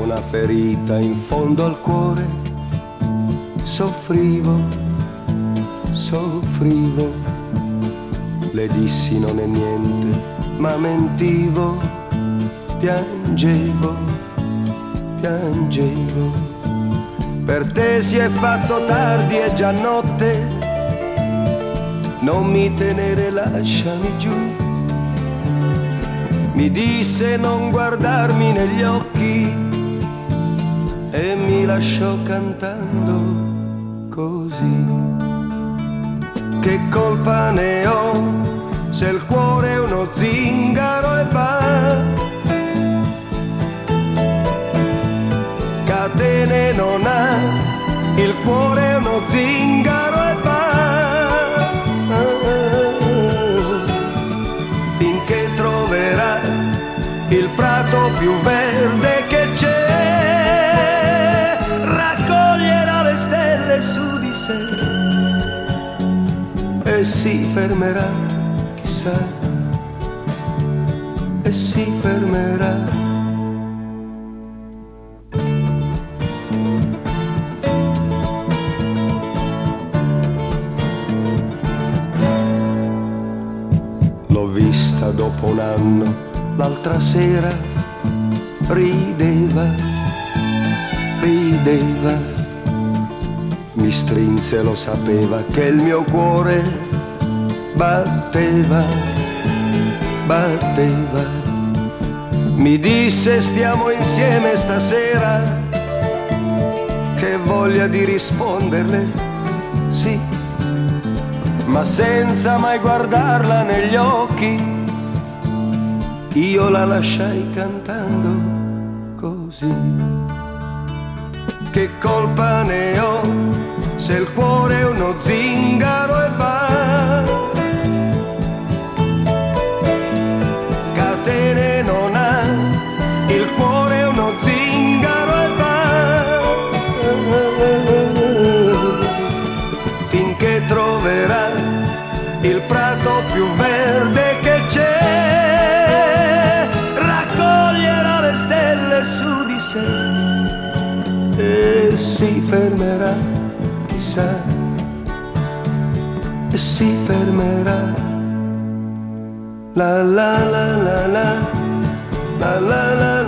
una ferita in fondo al cuore. Soffrivo, soffrivo, le dissi non è niente, ma mentivo, piangevo, piangevo. Per te si è fatto tardi, è già notte, non mi tenere, lasciami giù. Mi disse non guardarmi negli occhi e mi lasciò cantando così. Che colpa ne ho se il cuore è uno zingaro e va? Catene non ha, il cuore è uno zingaro e va. Finché troverà il prato più verde che c'è, raccoglierà le stelle su di sé e si fermerà, chissà, e si fermerà. L'ho vista dopo un anno, l'altra sera, rideva, rideva, mi strinse, lo sapeva che il mio cuore batteva, batteva. Mi disse stiamo insieme stasera, che voglia di risponderle, sì, ma senza mai guardarla negli occhi. Io la lasciai cantando così. Che colpa ne ho se il cuore è uno zingaro e va? Catene non ha, il cuore è uno zingaro e va. Finché troverà il prato più verde che c'è, raccoglierà le stelle su di sé e si fermerà, chissà, e si fermerà. La la la la la, la la la la.